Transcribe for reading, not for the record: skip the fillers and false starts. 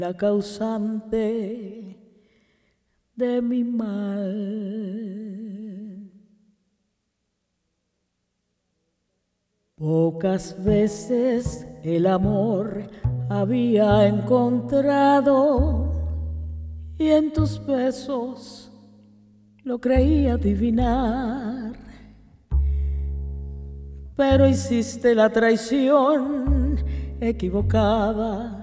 la causante de mi mal. Pocas veces el amor había encontrado y en tus besos lo creía adivinar, pero hiciste la traición equivocada